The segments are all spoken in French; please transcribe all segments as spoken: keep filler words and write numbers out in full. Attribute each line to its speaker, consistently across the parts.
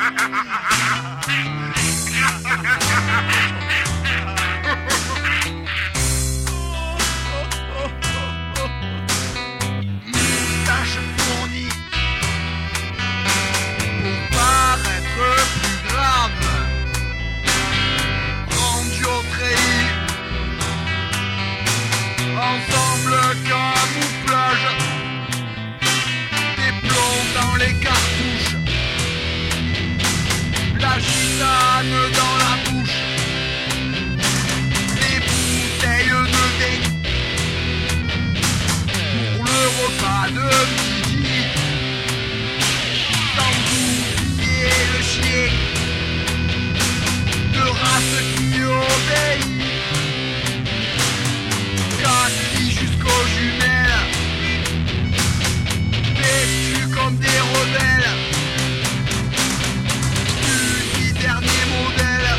Speaker 1: Tâche fournie pour paraître plus grave. Rendu au treillis, ensemble camouflage, des plombs dans les cartouches, la gitane dans la bouche, des bouteilles nevées pour le repas de midi, sans oublier le chien de race qui obéit, Cathy jusqu'aux jumelles, vêtus comme des rebelles, du dernier modèle.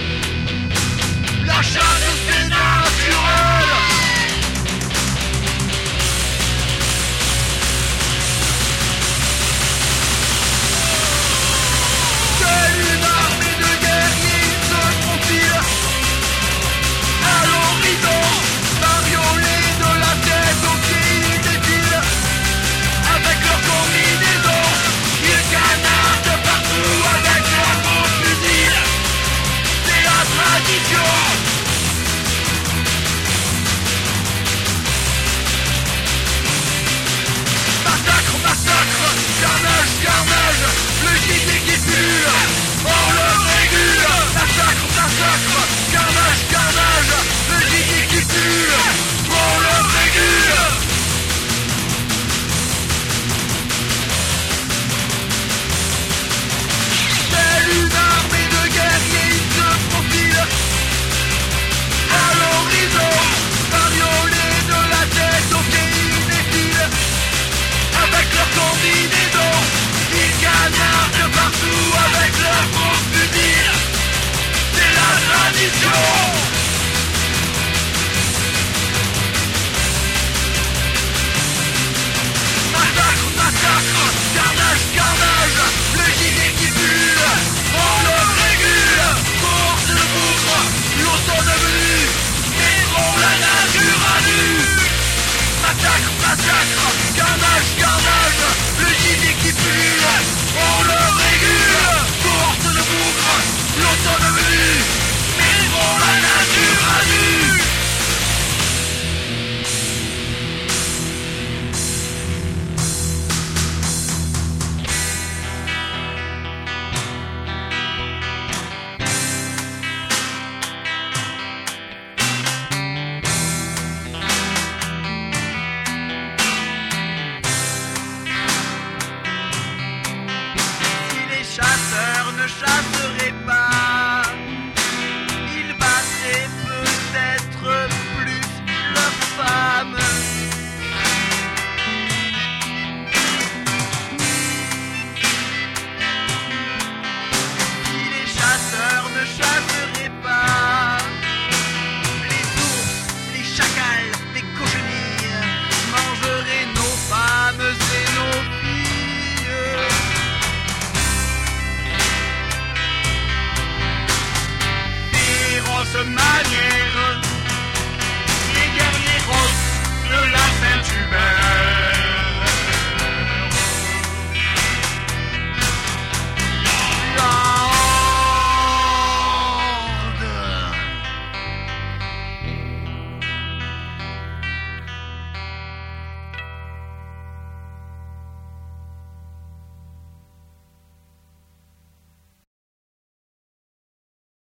Speaker 1: La chasse c'est naturel. C'est une armée de guerriers, ils se profilent à l'horizon, bariolés de la tête aux pieds, ils défilent avec leurs combinaisons, ils canardent partout avec leurs gros fusils. C'est la tradition. Massacre, massacre, carnage, carnage, le gilet qui pue, on le régule. Massacre, massacre, carnage, carnage, le gilet qui pue, on le régule. C'est une armée de guerriers, ils se profilent à l'horizon, bariolés de la tête aux pieds, ils défilent avec leurs combinaisons, ils canardent partout avec leurs gros fusils. C'est la tradition. Massacre, massacre, carnage, carnage, le gilet qui pue, on le régule. Course de bougre, l'automne venu, mettront la nature à nu. Massacre, massacre, carnage, carnage,